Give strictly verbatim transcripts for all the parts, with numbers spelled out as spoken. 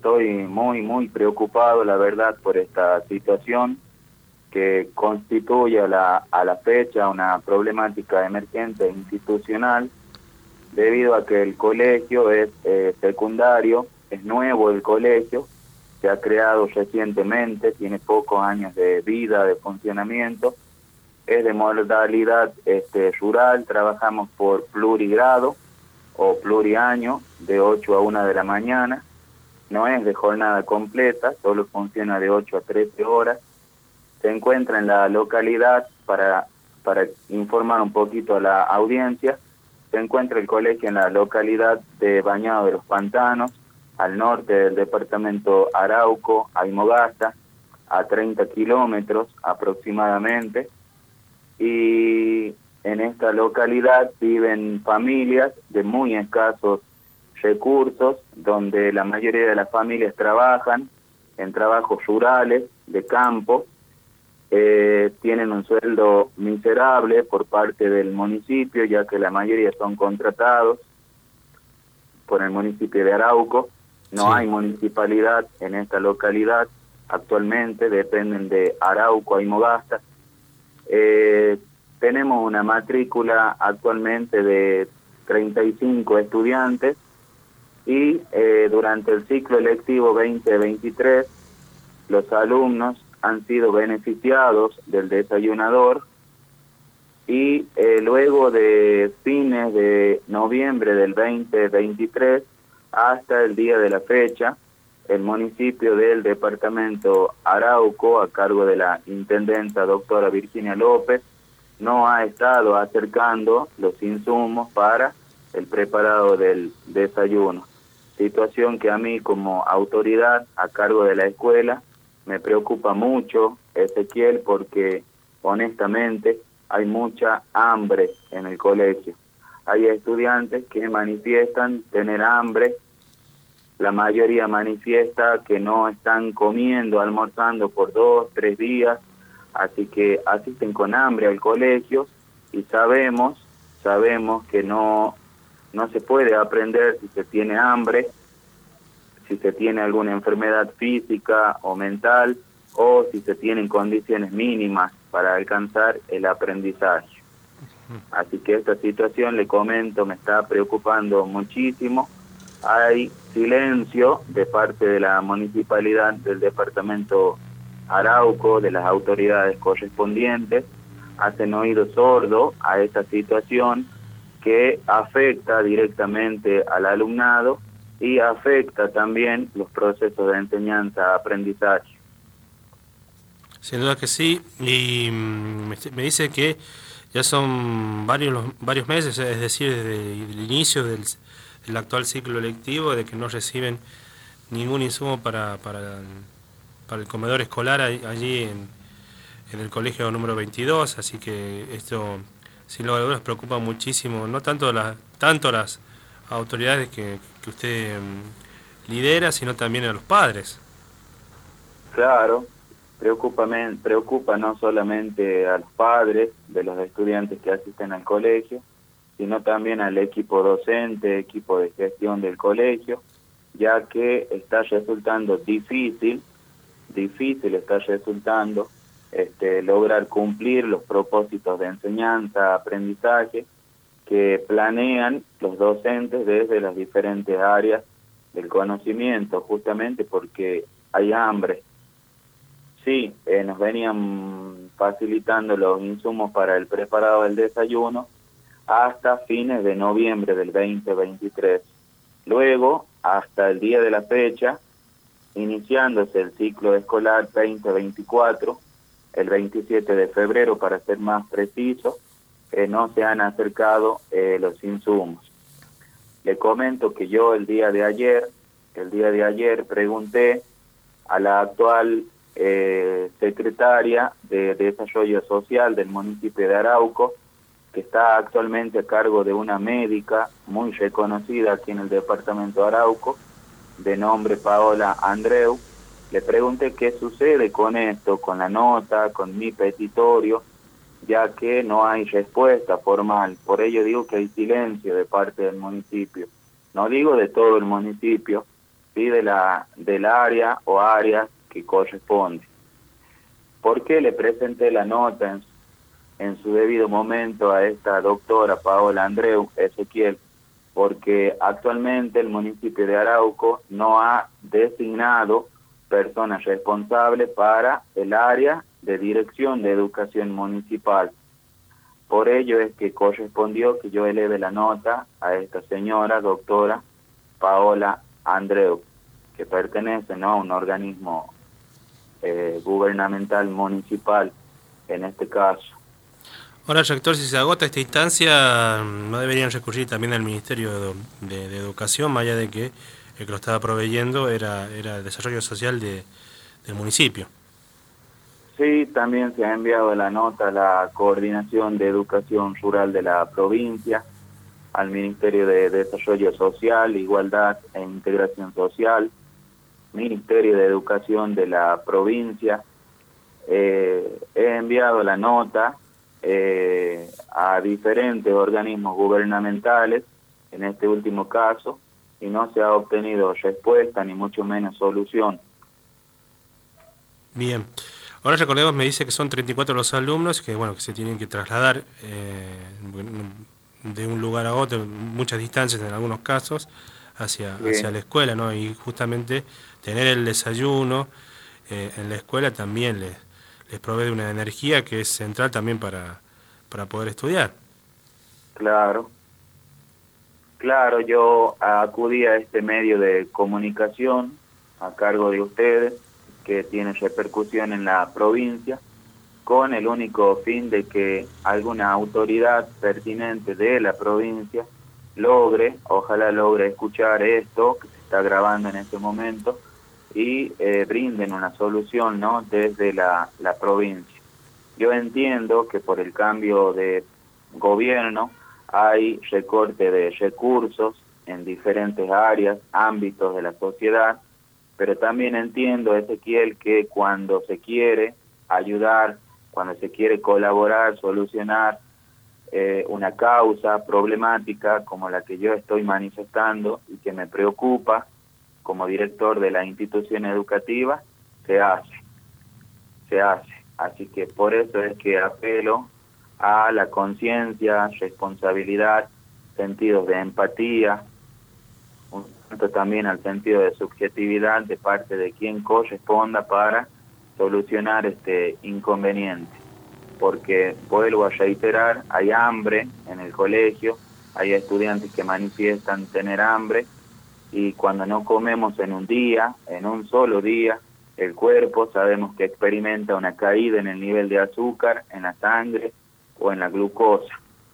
estoy muy, muy preocupado, la verdad, por esta situación que constituye a la, a la fecha una problemática emergente institucional, debido a que el colegio es eh, secundario, es nuevo el colegio, se ha creado recientemente, tiene pocos años de vida, de funcionamiento, es de modalidad este, rural, trabajamos por plurigrado o pluriaño, de ocho a una de la mañana, no es de jornada completa, solo funciona de ocho a trece horas, se encuentra en la localidad, para, para informar un poquito a la audiencia, se encuentra el colegio en la localidad de Bañado de los Pantanos, al norte del departamento Arauco, Aymogasta, a treinta kilómetros aproximadamente, y en esta localidad viven familias de muy escasos recursos, donde la mayoría de las familias trabajan en trabajos rurales, de campo, eh, tienen un sueldo miserable por parte del municipio, ya que la mayoría son contratados por el municipio de Arauco. No sí. hay municipalidad en esta localidad actualmente, dependen de Arauco, Aymogasta. Eh, tenemos una matrícula actualmente de treinta y cinco estudiantes y eh, durante el ciclo electivo veinte veintitrés los alumnos han sido beneficiados del desayunador y eh, luego de fines de noviembre del veinte veintitrés hasta el día de la fecha, el municipio del departamento Arauco, a cargo de la intendenta doctora Virginia López, no ha estado acercando los insumos para el preparado del desayuno. Situación que a mí como autoridad a cargo de la escuela me preocupa mucho, Ezequiel, porque honestamente hay mucha hambre en el colegio. Hay estudiantes que manifiestan tener hambre, la mayoría manifiesta que no están comiendo, almorzando por dos, tres días, así que asisten con hambre al colegio y sabemos, sabemos que no, no se puede aprender si se tiene hambre, si se tiene alguna enfermedad física o mental, o si se tienen condiciones mínimas para alcanzar el aprendizaje. Así que esta situación, le comento, me está preocupando muchísimo. Hay silencio de parte de la municipalidad del departamento Arauco, de las autoridades correspondientes, hacen oído sordo a esta situación que afecta directamente al alumnado y afecta también los procesos de enseñanza-aprendizaje. Sin duda que sí, y me dice que ya son varios varios meses, es decir, desde el inicio del, del actual ciclo lectivo, de que no reciben ningún insumo para, para, para el comedor escolar allí en, en el colegio número veintidós, así que esto sin lugar a dudas preocupa muchísimo, no tanto la, tanto las autoridades que, que usted um, lidera, sino también a los padres. Claro, preocupa, preocupa no solamente a los padres de los estudiantes que asisten al colegio, sino también al equipo docente, equipo de gestión del colegio, ya que está resultando difícil, difícil está resultando este, lograr cumplir los propósitos de enseñanza, aprendizaje, que planean los docentes desde las diferentes áreas del conocimiento, justamente porque hay hambre. Sí, eh, nos venían facilitando los insumos para el preparado del desayuno hasta fines de noviembre del veinte veintitrés. Luego, hasta el día de la fecha, iniciándose el ciclo escolar veinte veinticuatro, el veintisiete de febrero para ser más preciso, Eh, no se han acercado eh, los insumos. Le comento que yo el día de ayer, el día de ayer pregunté a la actual eh, secretaria de Desarrollo Social del municipio de Arauco, que está actualmente a cargo de una médica muy reconocida aquí en el departamento de Arauco, de nombre Paola Andreu. Le pregunté qué sucede con esto, con la nota, con mi petitorio, ya que no hay respuesta formal. Por ello digo que hay silencio de parte del municipio. No digo de todo el municipio, ¿sí? de la, del área o áreas que corresponde. ¿Por qué le presenté la nota en, en su debido momento a esta doctora Paola Andreu, Ezequiel? Porque actualmente el municipio de Arauco no ha designado personas responsables para el área de dirección de educación municipal. Por ello es que correspondió que yo eleve la nota a esta señora doctora Paola Andreu, que pertenece, ¿no?, a un organismo eh, gubernamental municipal en este caso. Ahora, rector, si se agota esta instancia, ¿no deberían recurrir también al Ministerio de, de, de Educación, más allá de que el que lo estaba proveyendo era, era el desarrollo social de, del municipio? Sí, también se ha enviado la nota a la Coordinación de Educación Rural de la provincia, al Ministerio de Desarrollo Social, Igualdad e Integración Social, Ministerio de Educación de la provincia. Eh, he enviado la nota eh, a diferentes organismos gubernamentales, en este último caso, y no se ha obtenido respuesta, ni mucho menos solución. Bien. Ahora recordemos, me dice que son treinta y cuatro los alumnos que bueno que se tienen que trasladar eh, de un lugar a otro, muchas distancias en algunos casos, hacia, Sí. hacia la escuela, ¿no? Y justamente tener el desayuno eh, en la escuela también les, les provee de una energía que es central también para, para poder estudiar. Claro. Claro, yo acudí a este medio de comunicación a cargo de ustedes, que tiene repercusión en la provincia, con el único fin de que alguna autoridad pertinente de la provincia logre, ojalá logre escuchar esto que se está grabando en este momento y eh, brinden una solución, ¿no?, desde la, la provincia. Yo entiendo que por el cambio de gobierno hay recorte de recursos en diferentes áreas, ámbitos de la sociedad, pero también entiendo, Ezequiel, que cuando se quiere ayudar, cuando se quiere colaborar, solucionar eh, una causa problemática como la que yo estoy manifestando y que me preocupa como director de la institución educativa, se hace, se hace. Así que por eso es que apelo a la conciencia, responsabilidad, sentidos de empatía, un tanto también al sentido de subjetividad de parte de quien corresponda para solucionar este inconveniente. Porque, vuelvo a reiterar, hay hambre en el colegio, hay estudiantes que manifiestan tener hambre, y cuando no comemos en un día, en un solo día, el cuerpo sabemos que experimenta una caída en el nivel de azúcar, en la sangre o en la glucosa.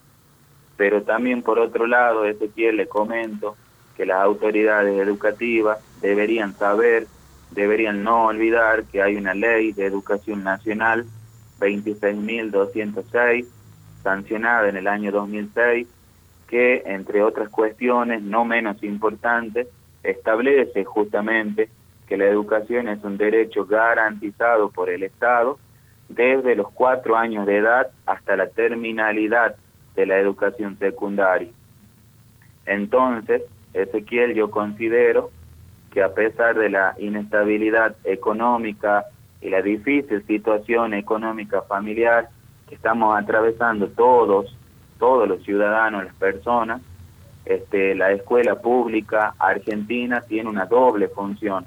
Pero también, por otro lado, Ezequiel, le comento que las autoridades educativas deberían saber, deberían no olvidar que hay una ley de educación nacional veintiséis mil doscientos seis, sancionada en el año dos mil seis, que, entre otras cuestiones no menos importantes, establece justamente que la educación es un derecho garantizado por el Estado desde los cuatro años de edad hasta la terminalidad de la educación secundaria. Entonces, Ezequiel, yo considero que a pesar de la inestabilidad económica y la difícil situación económica familiar que estamos atravesando todos, todos los ciudadanos, las personas, este, la escuela pública argentina tiene una doble función: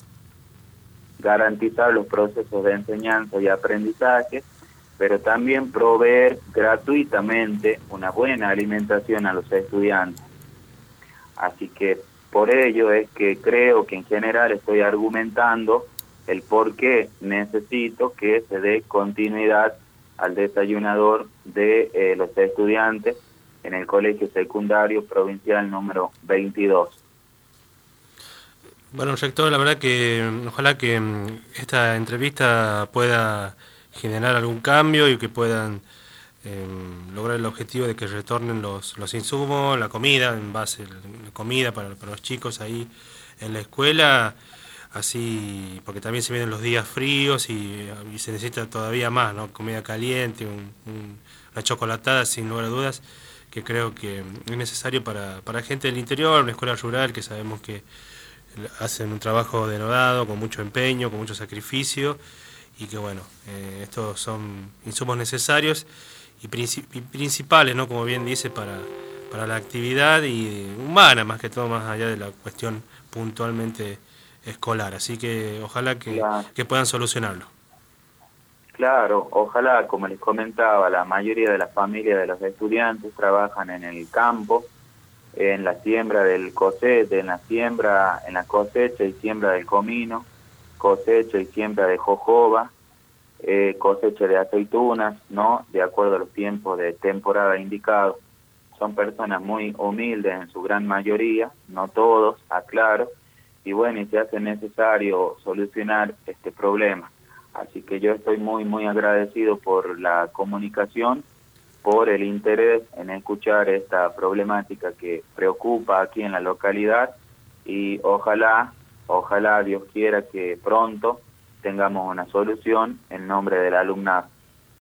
garantizar los procesos de enseñanza y aprendizaje, pero también proveer gratuitamente una buena alimentación a los estudiantes. Así que por ello es que creo que en general estoy argumentando el por qué necesito que se dé continuidad al desayunador de eh, los estudiantes en el Colegio Secundario Provincial número veintidós. Bueno, rector, la verdad que ojalá que esta entrevista pueda generar algún cambio y que puedan eh, lograr el objetivo de que retornen los, los insumos, la comida, en base a la comida para, para los chicos ahí en la escuela, así, porque también se vienen los días fríos y, y se necesita todavía más, ¿no? Comida caliente, un, un, una chocolatada, sin lugar a dudas, que creo que es necesario para, para gente del interior, una escuela rural, que sabemos que hacen un trabajo denodado, con mucho empeño, con mucho sacrificio, y que bueno, eh, estos son insumos necesarios y, princip y principales, ¿no? Como bien dice, para, para la actividad y humana, más que todo, más allá de la cuestión puntualmente escolar. Así que ojalá que, Claro. que puedan solucionarlo. Claro, ojalá, como les comentaba, la mayoría de las familias de los estudiantes trabajan en el campo, en la siembra del cosecha, en la siembra, en la cosecha y siembra del comino, cosecha y siembra de jojoba, eh, cosecha de aceitunas, ¿no? De acuerdo a los tiempos de temporada indicados. Son personas muy humildes en su gran mayoría, no todos, aclaro, y bueno, y se hace necesario solucionar este problema. Así que yo estoy muy, muy agradecido por la comunicación, por el interés en escuchar esta problemática que preocupa aquí en la localidad y ojalá, ojalá Dios quiera que pronto tengamos una solución en nombre del alumnado.